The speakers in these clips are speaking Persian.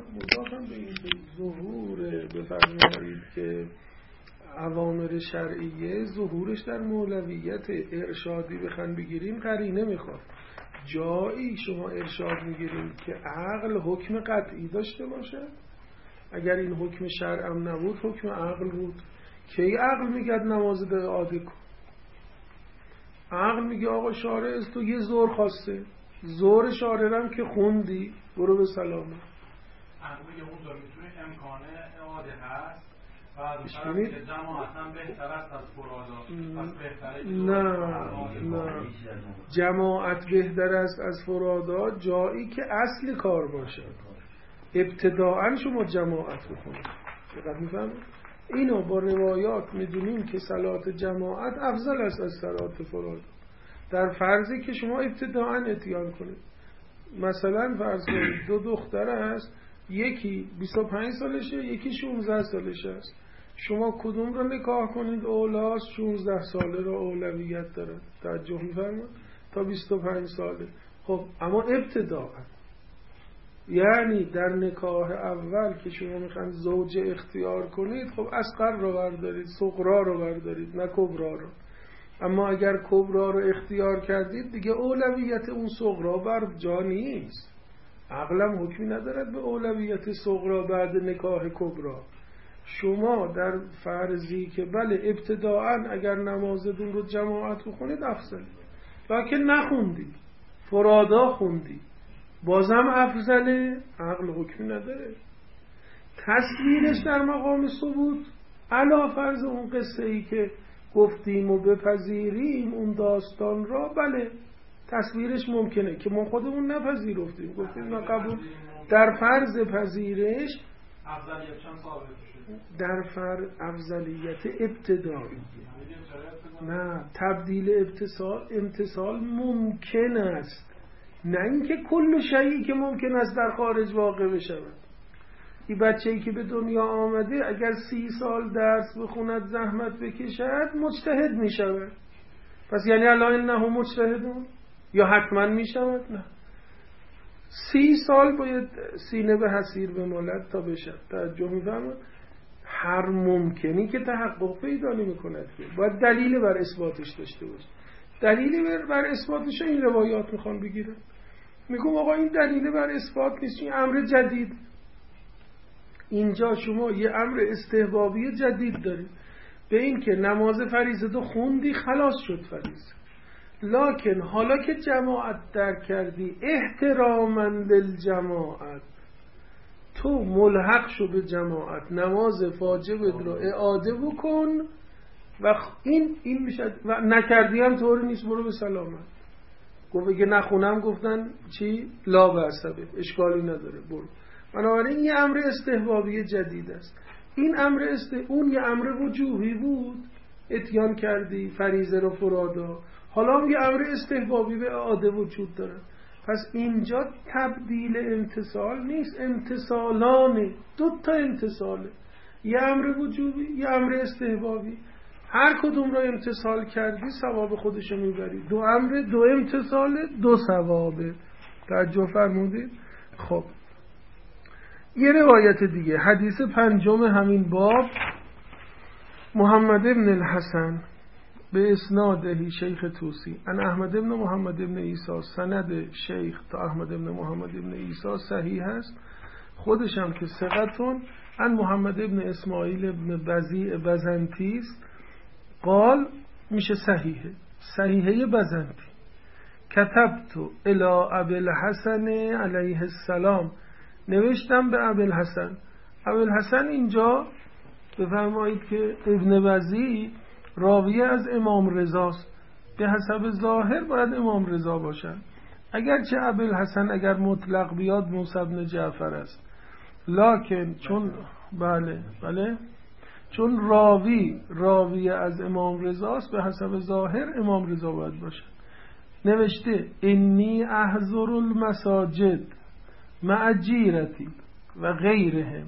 مضافم به این ظهور بفرمایید که اوامر شرعیه ظهورش در مولویت ارشادی بخوایم بگیریم قرینه میخواد. جایی شما ارشاد میگیریم که عقل حکم قطعی داشته باشه، اگر این حکم شرعم نبود حکم عقل بود. کی عقل میگه نماز به اعاده کن؟ عقل میگه آقا شارع از تو یه زور خواسته، زور شارع هم که خوندی برو به سلامت. عقل میگه اون زور میتونه امکان اعاده هست و از اون طرف جماعتاً بهتر است از فرادا، پس بهتره نه جماعت بهتر است از فرادا جایی که اصل کار باشه. ابتداعا شما جماعت بکنید. دقیق میفهمید؟ اینو با روایات میدونیم که صلات جماعت افضل است از صلات فرادا، در فرضی که شما ابتداعا اتیان کنید. مثلا فرض کنید دو دختر است، یکی 25 سالشه یکی 16 سالشه است، شما کدوم رو نکاح کنید اولاست؟ 16 ساله رو اولویت داره. توجه می‌فرمایید؟ تا 25 ساله. خب اما ابتداعا، یعنی در نکاح اول که شما میخواید زوج اختیار کنید، خب اصغر رو بردارید، صغرا رو بردارید، نه کبرا رو. اما اگر کبرا رو اختیار کردید دیگه اولویت اون صغرا بر جا نیست. عقلم حکمی ندارد به اولویت صغرا بعد نکاح کبرا. شما در فرضی که بله ابتداعا اگر نمازتون رو جماعت بخونید افضل، لکن نخوندید فرادا خوندید بازم افضله، عقل حکمی نداره. تصویرش در مقام ثبوت علا فرض اون قصه ای که گفتیم و بپذیریم اون داستان را، بله تصویرش ممکنه که ما خودمون نپذیرفتیم، گفتیم نه قبول. در فرض پذیرش در فرض افضلیت ابتدایی، نه تبدیل امتصال ممکن است، نه اینکه کل شیئی که ممکن است در خارج واقع بشود. این بچه‌ای که به دنیا آمده اگر 30 سال درس بخوند زحمت بکشد مجتهد می شود. پس یعنی الان انه مجتهدون یا حتما می شود؟ نه، 30 سال باید سینه به حسیر بمالد تا بشد. توجه می فرمایید؟ هر ممکنی که تحقق پیدا نمی کند که باید دلیل بر اثباتش داشته باشه. دلیل بر اثباتش این روایات میخوان بگیرن. میگم آقا این دلیل بر اثبات نیست، این امر جدید. اینجا شما یه امر استحبابی جدید دارید به این که نماز فریضه تو خوندی خلاص شد فریضه، لکن حالا که جماعت درک کردی احتراما للجماعت تو ملحق شو به جماعت، نماز واجب رو اعاده بکن و این میشه و نکردی هم طوری نیست برو به سلامت. گفت اگه نخونم گفتن چی؟ لا بأسبه، اشکالی نداره برو. بنابراین این امر استحبابی جدید است. این امر اون یه امر وجوبی بود، اتیان کردی فریضه رو فرادا، حالا هم یه امر استحبابی به اعاده وجود داره. پس اینجا تبدیل امتصال نیست، امتصالانه، 2 تا امتصاله، یه امر وجوبی یه امر استحبابی. هر کدوم را امتصال کردی ثواب خودشو میبری. 2 امر 2 امتصال 2 ثوابه. توجه فرمودید؟ خب یه روایت دیگه، حدیث 5 همین باب، محمد ابن الحسن به اسناده شیخ توسی ان احمد ابن محمد ابن عیسی، سند شیخ تا احمد ابن محمد ابن عیسی صحیح است، خودش هم که ثقتون، ان محمد ابن اسماعیل ابن بزیع بزنتی است، قال میشه صحیحه بزنتی، کتبت الی ابی الحسن علیه السلام، نوشتم به ابی الحسن. ابی الحسن اینجا بفرمایید که ابن بزیع راوی از امام رضاست، به حسب ظاهر باید امام رضا باشن، اگرچه ابی الحسن اگر مطلق بیاد موسی بن جعفر است، لکن چون بله چون راوی از امام رضاست به حسب ظاهر امام رضا باید باشه. نوشته انی احضر المساجد مع جیرتی و غیرهم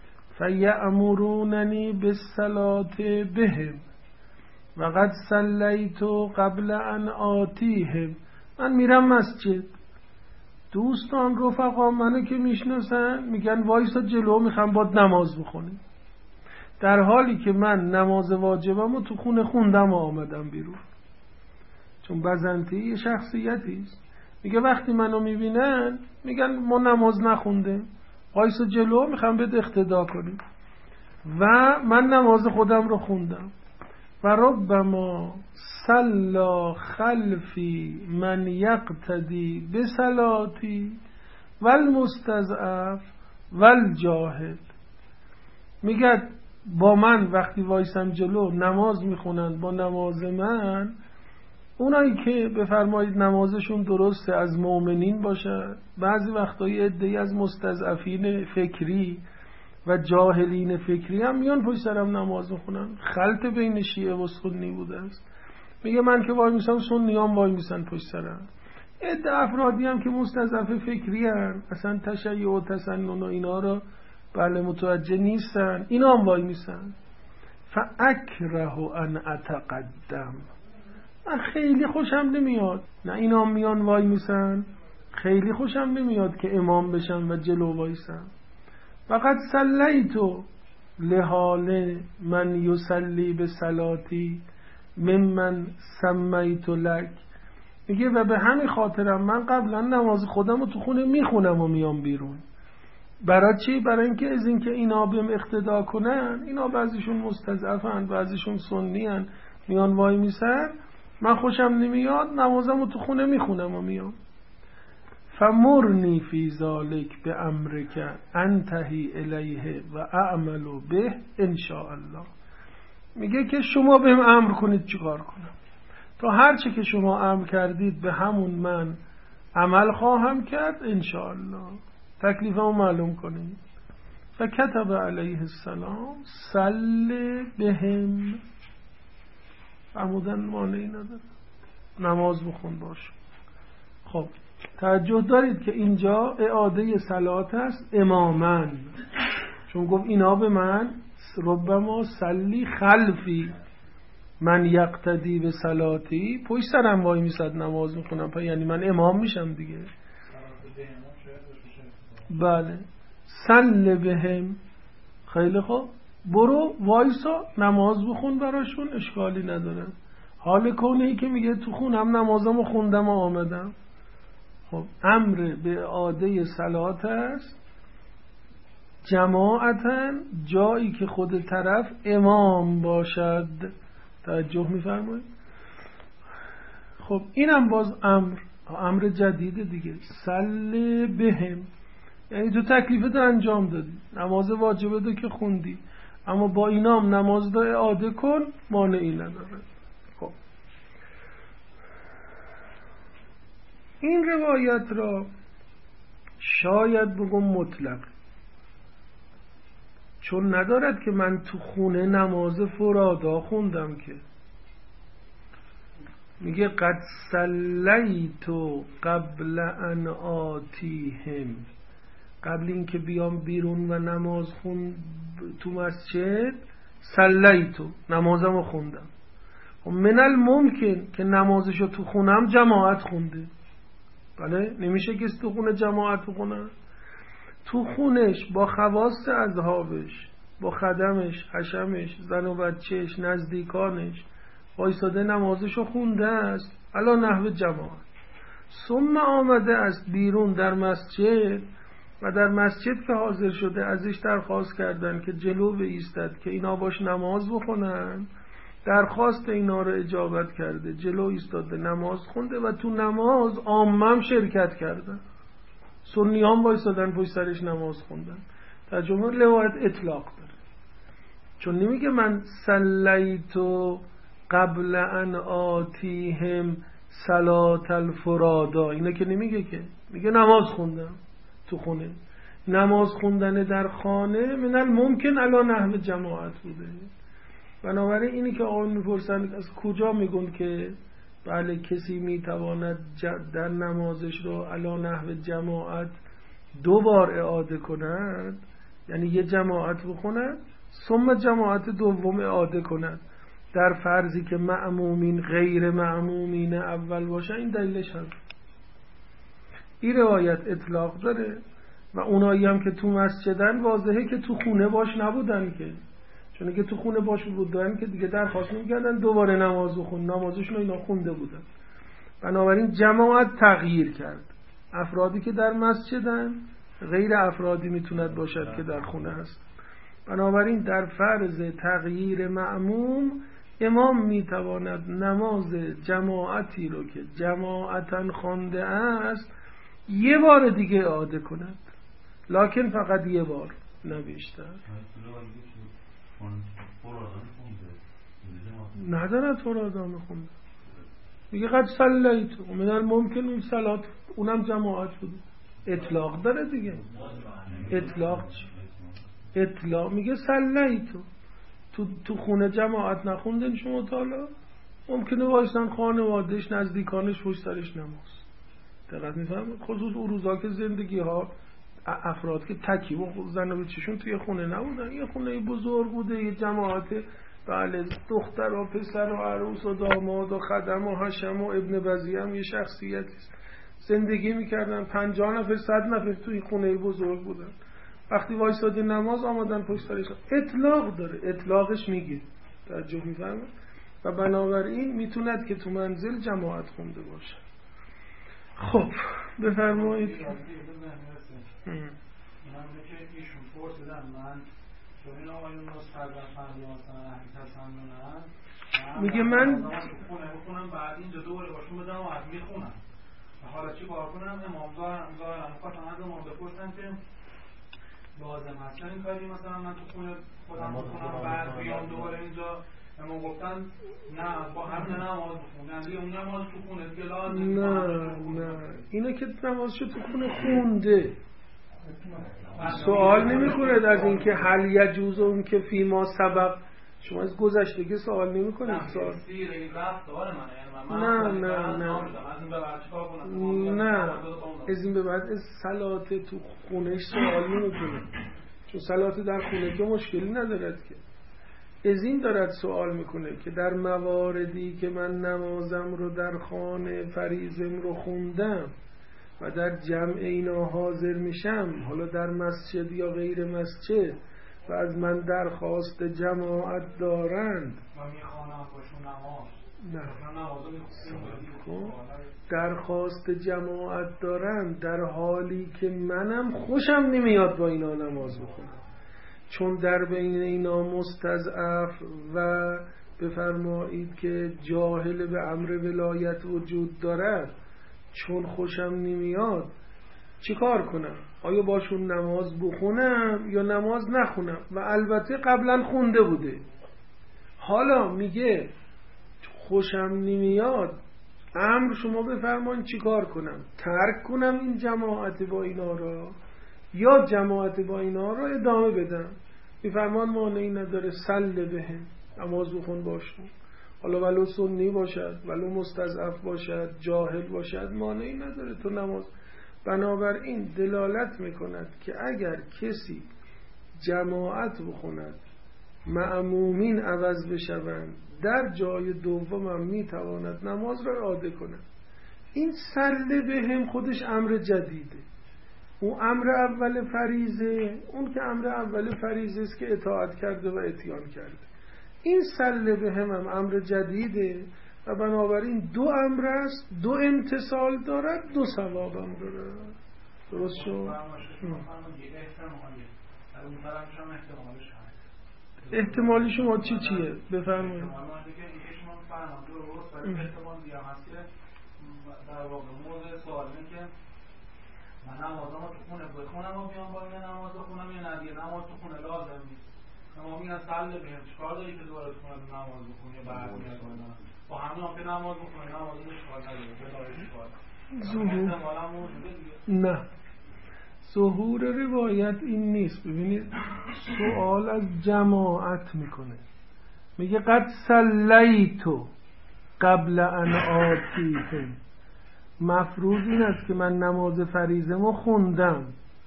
فیأمروننی بالصلاة بهم و قد صلیت قبل ان آتیهم. من میرم مسجد، دوستان رفقا منو که میشناسن میگن وایسا جلو میخوام باد نماز بخونیم، در حالی که من نماز واجبمو تو خونه خوندم و آمدم بیرون. چون بزنتی یه شخصیتی است، میگه وقتی منو میبینن میگن ما نماز نخوندیم، وایسا جلو میخوام بهت اقتدا کنیم، و من نماز خودم رو خوندم. و ربما صلا خلفی من یقتدی بصلاتی والمستضعف والجاهل. میگه با من وقتی وایسم جلو نماز میخونن با نماز من، اونایی که بفرمایید نمازشون درسته از مؤمنین باشه، بعضی وقتایی عده‌ای از مستضعفین فکری و جاهلین فکری هم میان پشت سرم نماز میخونن. خلط بین شیعه و سنی بوده است. میگه من که وای میسم سنیام وای میسن پشت سرم. عده افرادی هم که مستضعف فکری هن، اصلا تشیع و تسنن و اینا رو بله متوجه نیستن، اینا هم وای میسن. فاکره ان اتقدم، من خیلی خوشم نمیاد نه اینا میان وای میسن، خیلی خوشم نمیاد که امام بشن و جلو وایسن. فقط صلیتو لحال من یصلی به صلاتی ممن سمیت لک. میگه و به همین خاطرم من قبلا نماز خودم رو تو خونه میخونم و میام بیرون. برای چی؟ برای اینکه از اینکه اینا بهم اقتدا کنن، اینا بعضیشون مستضعفن بعضیشون سنیان، میان وای میسن، من خوشم نمیاد، نمازم رو تو خونه میخونم و میام. فمرنی فی ذالک به امرک انتهی الیه و اعمل به ان شاء الله. میگه که شما بهم امر کنید چیکار کنم، تا هر چی که شما امر کردید به همون من عمل خواهم کرد ان شاء الله. تکلیفمو معلوم کنید. فکتب علیه السلام صل بهم. فرمودن مانعی نداره، نماز بخون باش. خب توجه دارید که اینجا اعاده صلات است امامن، چون گفت اینا به من ربما صلی خلفی من یقتدی به صلاتی، پشت سرم وای میسد نماز میخونم، یعنی من امام میشم دیگه. بله صل بهم. خیلی خوب، برو وایسا نماز بخون براشون، اشکالی نداره. حال کونه ای که میگه تو خونم نمازمو خوندم و آمدم. خب امر به اعاده صلات است جماعتاً، جایی که خود طرف امام باشد. توجه میفرمایید؟ خب اینم باز امر جدید دیگه. صل بهم یعنی تو تکلیفت انجام دادی، نماز واجبه که خوندی، اما با اینا هم نماز رو اعاده کن، مانعی نداره. خب این روایت را شاید بگم مطلق، چون ندارد که من تو خونه نماز فرادا خوندم که. میگه قد صلیتو قبل ان آتیهم، قبل اینکه بیام بیرون و نماز خون تو مسجد، صلیتو نمازمو خوندم. و من الممکن که نمازشو تو خونم جماعت خونده. بله نمیشه که تو خونه جماعت بخونه، تو خونش با خواص اصحابش، با خدمش، حشمش، زن و بچهش، نزدیکانش وایساده نمازشو خونده است علی نحو جماعت. ثم آمده است بیرون در مسجد و در مسجد که حاضر شده ازش درخواست کردن که جلو بایستد که اینا باش نماز بخونن، درخواست اینا رو اجابت کرده، جلو ایستاده نماز خونده و تو نماز عامم شرکت کردن، سنی هم وایسادن پشت سرش نماز خوندن. ترجمه روایت اطلاق داره، چون نمیگه من صلیتو قبل ان آتیهم صلات الفرادا، اینا که نمیگه، که میگه نماز خوندم تو خونه. نماز خوندن در خانه من الممکن علی نحو جماعت بوده. بنابراین اینی که آقایون میپرسن از کجا میگن که بله کسی میتواند در نمازش رو علی نحو جماعت دو بار اعاده کند، یعنی یه جماعت بخوند ثم جماعت دوم اعاده کند، در فرضی که مأمومین غیر مأمومین اول باشه. این دلیلش هست. این روایت اطلاق داره و اونایی هم که تو مسجدن واضحه که تو خونه باش نبودن، که چون که تو خونه باش بودن که دیگه درخواست نمی‌کردن دوباره نماز بخون، نمازشون رو اینا خونده بودن. بنابراین جماعت تغییر کرد. افرادی که در مسجدن غیر افرادی میتوند باشد که در خونه هست. بنابراین در فرض تغییر مأموم امام میتواند نماز جماعتی رو که جماعتاً خوانده است یه بار دیگه اعاده کند، لکن فقط یه بار، نه بیشتر. نداره طور آدم خونده، میگه قد صلیت من ممکن اون صلات اونم جماعت بود. اطلاق داره دیگه. اطلاق میگه صلیت تو خونه جماعت نخوندن شما تا حالا، ممکنه وایسن خانوادهش نزدیکانش پشت سرش نماز. دقت می‌فهمید؟ خصوص اون روزا که زندگی ها افراد که تکی و زن و بچه‌شون توی خونه نبودن، یه خونه بزرگ بوده، یه جماعت، بله، دختر و پسر و عروس و داماد و خدم و حشم و ابن بزی هم یه شخصیتی زندگی میکردن، 50 نفر 100 نفر توی خونه بزرگ بودن. وقتی وایساده نماز آمدن پشت سرش. اطلاق داره، اطلاقش میگه، توجه میفهمه، و بنابراین میتوند که تو منزل جماعت خونده باشه. خب بفرمایید. اینا که ایشون پرسیدن من چون این آقایون نصفت و فردی مثلا اهلی تسننن میگه من بخونم بعد اینجا دوره باشون بدم و از میخونم و حالا چی بار کنم؟ امام دارم خواستم از امام بپرسم که لازم هست این کاری مثلا من تو خونه خودم بخونم بعد بیام دوباره اینجا امام گفتن نه با همین نماز بخونن دیگه اون نماز تو خونه دیگه لازم نه اینه که نمازشو تو خونه خونده سوال نمی کنید از این که هل یجوز اون که فی ما سبق. شما از گذشتگی سوال نمی کنید. سوال نه از این به بعد از صلات تو خونهش سوال نمی کنید، چون صلات در خونه که مشکلی ندارد که. از این دارد سوال میکنه که در مواردی که من نمازم رو در خانه فریضم رو خوندم و در جمع اینا حاضر میشم، حالا در مسجد یا غیر مسجد، و از من درخواست جماعت دارند درخواست جماعت دارند در حالی که منم خوشم نمیاد با اینا نماز بخونم، چون در بین اینا مستضعف و بفرمایید که جاهل به امر ولایت وجود دارد، چون خوشم نمیاد چی کار کنم؟ آیا باشون نماز بخونم یا نماز نخونم؟ و البته قبلا خونده بوده، حالا میگه خوشم نمیاد، امر شما بفرمایید چی کار کنم؟ ترک کنم این جماعت با اینا را یا جماعت با اینا را ادامه بدم؟ میفرمان مانعی نداره، سل بهم، نماز بخون باشون، حالا ولو سنی باشد ولو مستضعف باشد جاهل باشد، مانعی نداره تو نماز. بنابراین دلالت میکند که اگر کسی جماعت بخوند مأمومین عوض بشوند، در جای دومم میتواند نماز را اعاده کند. این سل بهم خودش امر جدیده. اون امر اول فریضه، اون که امر اول فریضه است که اطاعت کرده و اتیان کرده. این سل بهم هم امر جدیده و بنابراین دو امر است، دو امتصال دارد، دو ثواب هم دارد. درست شد؟ احتمالی شما چیه؟ بفرمایید. من نمازم تو خونه بخونم و بیام با این نماز بخونم یا نه دیگه نماز تو خونه لازم نیست. اما میگن سل بهم چیکار داری که دوباره تو خونه نماز بخونی یا بعد میاد با همین هم که نماز بخونی نماز اشکال نداره بلا اشکال. نه ظهور روایت این نیست. ببینید سوال از جماعت میکنه، میگه قد صلیتو قبل ان آتیهم، مفروض این است که من نماز فریضه‌مو خوندم،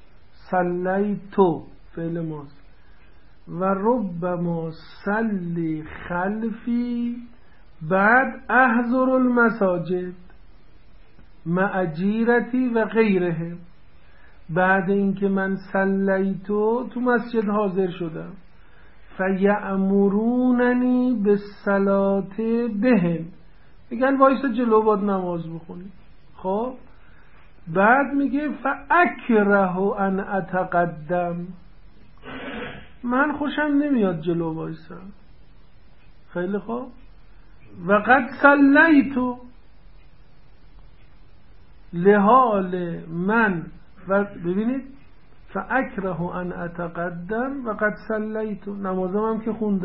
صلیتو فعل ماست، و ربما صلی خلفی بعد احضر المساجد. معجیرتی و غیره، بعد اینکه من صلیتو تو مسجد حاضر شدم، فیأمروننی بالصلاة بهم، میگن وایسا جلو باد نماز بخونی. خب بعد میگه فاکره ان اتقدم، من خوشم نمیاد جلو وایسا. خیلی خوب، و قد صلیتو لحال من، و ببینید فاکره ان اتقدم و قد صلیتو، نمازم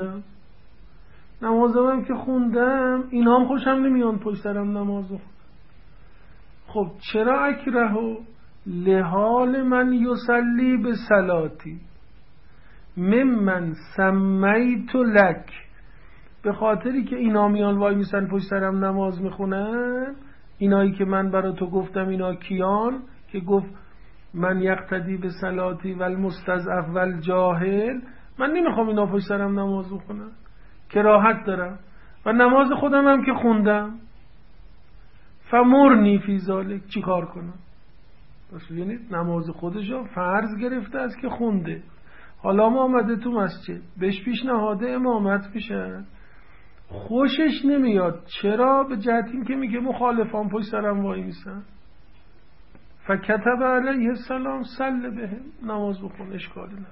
که خوندم اینا هم خوشم نمیان پشت سرم نماز بخونم. خب چرا اکرهو؟ لحال من یصلی به صلاتی ممن سمیت لک، به خاطری که اینا میان وای میسن پشت سرم نماز میخونن، اینایی که من برای تو گفتم، اینا کیان که گفت من یقتدی به صلاتی و المستضعف و الجاهل، من نمیخوام اینا پشت سرم نماز بخونن، کراهت دارم و نماز خودم هم که خوندم. فمرنی فی ذالک، چی کار کنم؟ پس ببینید نماز خودشو فرض گرفته است که خونده، حالا ما آمده تو مسجد بهش پیشنهاد امامت میشه، خوشش نمیاد. چرا؟ به جهت این که میگه مخالفان پشت سرم وای میسن. فکتب علیه السلام صل بهم، نماز بخون، اشکالی نداره.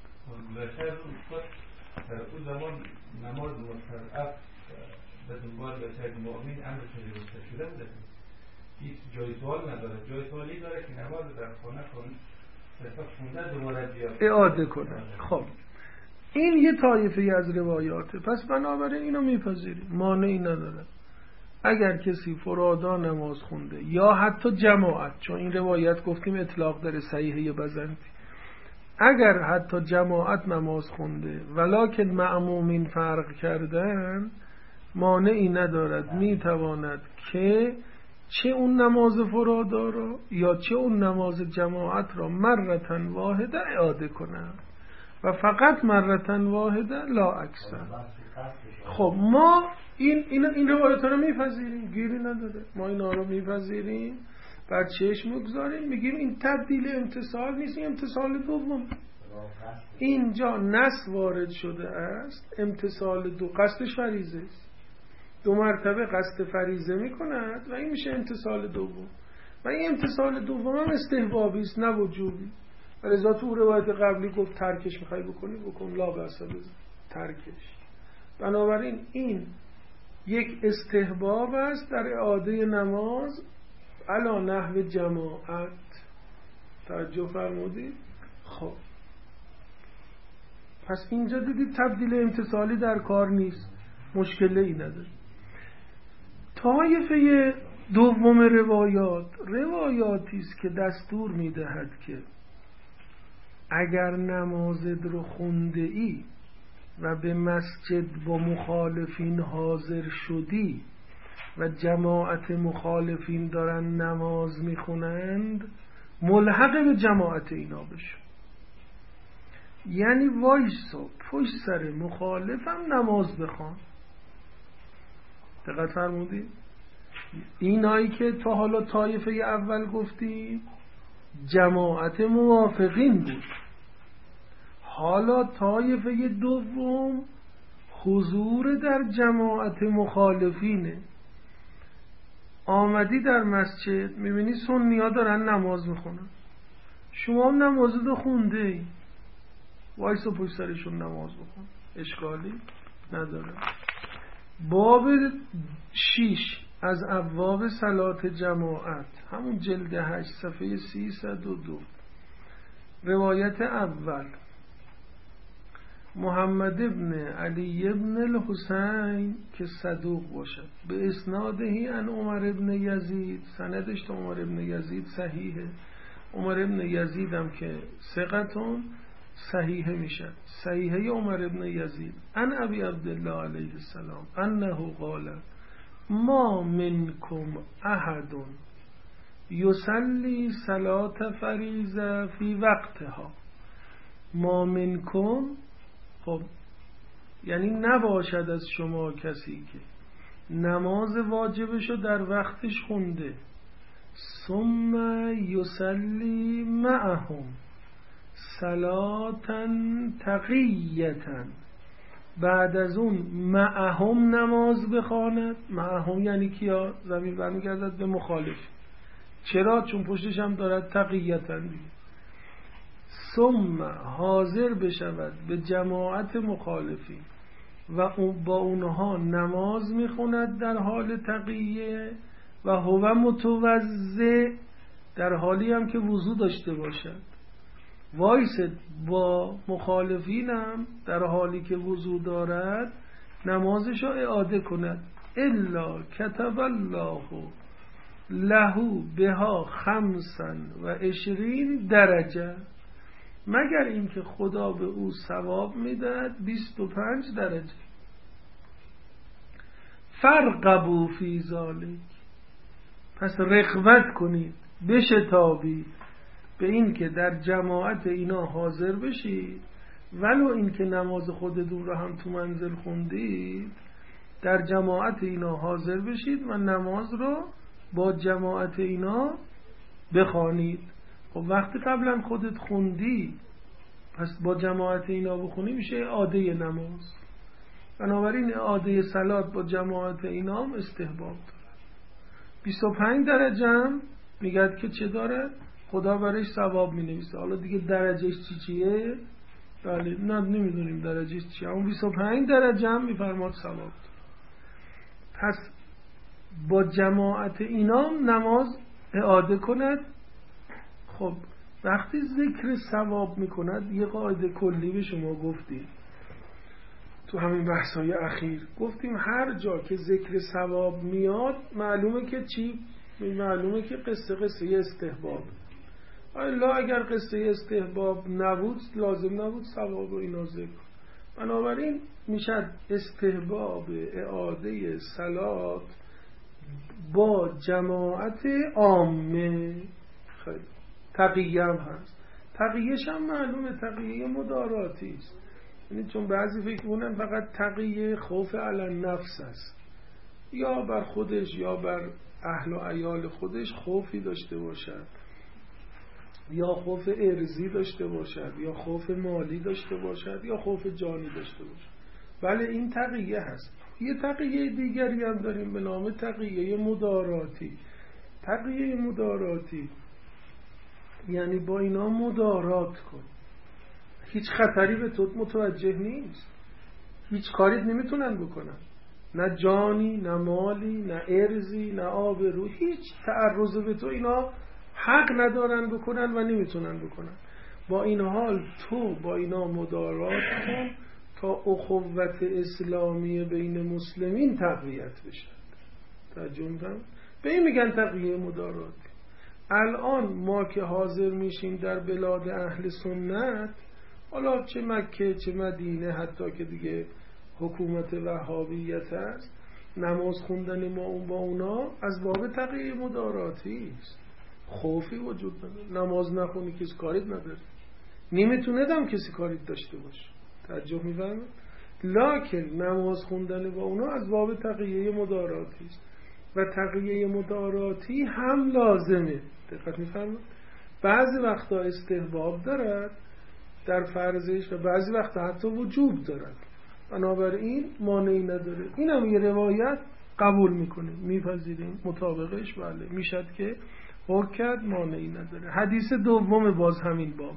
اون زمان نماز مستضعف به دنبال بشر مؤمن امر شده بوده، هیچ جای سوال نداره، جای سوالی داره که نماز در خانه خونده دوباره بیاد اعاده کنه. خب این یه طایفه از روایاته، پس بنابراین اینو میپذیریم، مانعی نداره. اگر کسی فرادا نماز خونده یا حتی جماعت، چون این روایت گفتیم اطلاق داره صحیحه بزنتی، اگر حتی جماعت نماز خونده ولکن مأمومین فرق کردن، مانعی ندارد، میتواند که چه اون نماز فرادا را یا چه اون نماز جماعت را مرتن واحده اعاده کنه و فقط مرتن واحده لا اکثر. خب ما این روایت رو میپذیریم، گیری نداره، ما اینا رو میپذیریم، بر چشم میگذاریم، میگیم این تبدیل امتصال نیست، این امتصال دوم. اینجا نص وارد شده است، امتصال دو، قصدش فریضه است، 2 مرتبه قصد فریضه میکند و این میشه امتصال دوم، و این امتصال دوم هم استحبابی است نه وجوبی. ولذا تو روایت قبلی گفت ترکش میخوای بکنی بکن، لا بأس بزن ترکش. بنابراین این یک استحباب است در اعاده نماز علا نحو جماعت. توجه فرمودید؟ خب پس اینجا دیدید تبدیل امتصالی در کار نیست، مشکلی ای نداره. طایفه دوم روایاتی است که دستور میدهد که اگر نمازت رو خونده ای و به مسجد با مخالفین حاضر شدی و جماعت مخالفین دارن نماز میخونند، ملحق به جماعت اینا بشو، یعنی وایسا پشت سر مخالفم نماز بخوان. دقت فرمودی؟ اینایی که تا حالا طایفه اول گفتی جماعت موافقین بود، حالا طایفه دوم حضور در جماعت مخالفینه. آمدی در مسجد میبینی سنی‌ها دارن نماز میخونن، شما هم نماز رو خونده ای، وایسا پشت سرشون نماز بخون، اشکالی نداره. باب 6 از ابواب صلات جماعت، همون جلد 8 صفحه 302. روایت اول، محمد ابن علی ابن الحسین که صدوق باشد، به اسنادهی ان عمر ابن یزید، سندش تا عمر ابن یزید صحیحه. عمر ابن یزید هم که ثقتون صحیحه میشد. صحیحه عمر ابن یزید ان ابی عبدالله علیه السلام انه قال ما منکم احد یصلی صلاة فریضه فی وقتها. ما منکم، خب یعنی نباشد از شما کسی که نماز واجبشو در وقتش خونده ثم یصلی معهم صلاة تقیة، بعد از اون معهم نماز بخواند. معهم یعنی کیا؟ ضمیر برمیگردد به مخالف. چرا؟ چون پشتش هم دارد تقیة دیگه. ثم حاضر بشود به جماعت مخالفی و با اونها نماز میخوند در حال تقیه و هو متوضع، در حالی هم که وضو داشته باشد. وایسد با مخالفینم در حالی که وضو دارد نمازش را اعاده کند. الا کتب الله له بها 25 درجه، مگر اینکه خدا به او ثواب میدهد 25 درجه. فرقبوا فی ذلک، پس رغبت کنید، بشتابید به این که در جماعت اینا حاضر بشید، ولو این که نماز خودتون رو هم تو منزل خوندید، در جماعت اینا حاضر بشید و نماز رو با جماعت اینا بخوانید. خب وقتی قبلا خودت خوندی پس با جماعت اینا بخونی میشه اعاده نماز. بنابراین اعاده صلات با جماعت اینا هم استحباب داره. 25 درجه هم میگه که چه داره؟ خدا برایش ثواب مینویسه. حالا دیگه درجهش چیه؟ بله نه نمیدونیم درجهش چیه، اما 25 درجه هم میفرماد ثواب داره. پس با جماعت اینا نماز اعاده کند. خب وقتی ذکر ثواب میکند یه قاعده کلی به شما گفتیم تو همین بحث‌های اخیر، گفتیم هر جا که ذکر ثواب میاد معلومه که چی؟ معلومه که قصه استحباب. الا اگر قصه استحباب نبود لازم نبود ثواب و اینا ذکر. بنابراین میشه استحباب اعاده صلات با جماعت عامه. خیلی تقیه هم هست. تقیهش هم معلومه تقیه مداراتی است، یعنی چون بعضی فکر کنن فقط تقیه خوف علی نفس است، یا بر خودش یا بر اهل و عیال خودش خوفی داشته باشد، یا خوف ارزی داشته باشد، یا خوف مالی داشته باشد، یا خوف جانی داشته باشد. بله این تقیه هست. یه تقیه دیگری هم داریم به نام تقیه مداراتی. تقیه مداراتی یعنی با اینا مدارات کن، هیچ خطری به تو متوجه نیست، هیچ کاریت نمیتونن بکنن، نه جانی نه مالی نه ارزی نه آبرو، هیچ تعرض به تو اینا حق ندارن بکنن و نمیتونن بکنن. با این حال تو با اینا مدارات کن تا اخوت اسلامی بین مسلمین تقویت بشه. ترجمه به این میگن تقیه مدارات. الان ما که حاضر میشیم در بلاد اهل سنت، حالا چه مکه چه مدینه، حتی که دیگه حکومت وهابیت است، نماز خوندن ما اون با اونا از باب تقیه مداراتی است. خوفی وجود نداره. نماز نخونی کسی کاریت نداره، نمیتونه دم کسی کاریت داشته باشه. توجه می‌فرمایید؟ لکن نماز خوندن با اونا از باب تقیه مداراتی است و تقیه مداراتی هم لازمه. دقت می‌فرمایید؟ بعضی وقتا استحباب دارد در فرضش و بعضی وقتا حتی وجوب دارد. بنابراین مانعی نداره. این هم یه روایت قبول میکنه، میپذیریم مطابقش. بله میشد که حکت مانعی نداره. حدیث دوم باز همین باب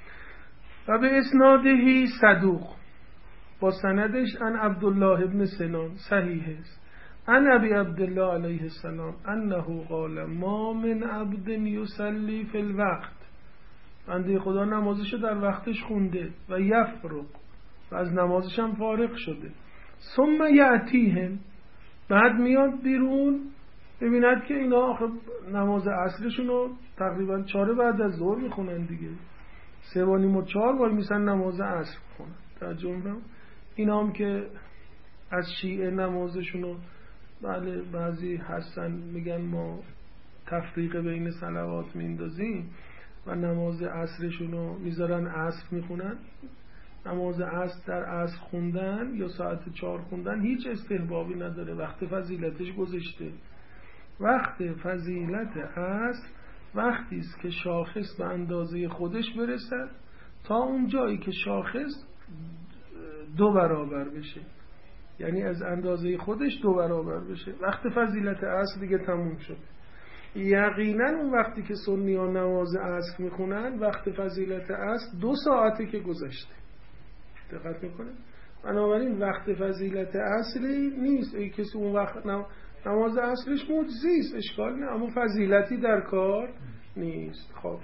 و به اسنادهی صدوق، با سندش ان عبدالله ابن سنان صحیح است، ان ابی عبدالله علیه السلام انه قال ما من عبد یصلی فی الوقت، بنده خدا نمازشو در وقتش خونده و یفرق و از نمازش هم فارغ شده، ثم یأتیهم بعد میاد بیرون ببیند که اینا آخه نماز عصرشون رو تقریبا 4 بعد از ظهر میخونن دیگه، 3:45 4 وای میسن نماز عصر میخونن. ترجمه اینا هم که از شیعه نمازشون رو بله بعضی هستن میگن ما تفریق بین صلوات میندازیم و نماز عصرشون رو میذارن عصر میخونن. نماز عصر در عصر خوندن یا ساعت 4 خوندن هیچ استحبابی نداره، وقت فضیلتش گذشته. وقت فضیلت اصل وقتی است که شاخص به اندازه خودش برسد تا اون جایی که شاخص 2 برابر بشه، یعنی از اندازه خودش 2 برابر بشه. وقت فضیلت اصل دیگه تموم شد. یقینا اون وقتی که سنی ها نماز عصر میخونن وقت فضیلت اصل 2 ساعته که گذشته. دقت میکنه؟ بنابراین وقت فضیلت اصلی نیست. ای کسی اون وقت نماز عصرش مجزی است، اشکال نه، اما فضیلتی در کار نیست. خب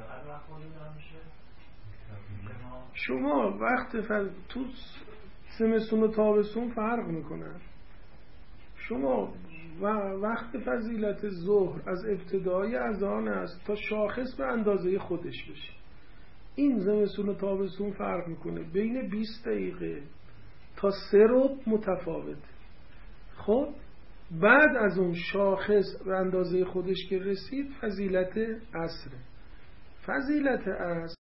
شما وقت تو زمستون و تابستون فرق میکنن. شما وقت فضیلت ظهر از ابتدای اذان است تا شاخص به اندازه خودش بشه. این زمستون و تابستون فرق میکنه، بین 20 دقیقه تا 3 ربع متفاوت. خب بعد از اون شاخص به اندازه خودش که رسید فضیلت عصره. فضیلت عصر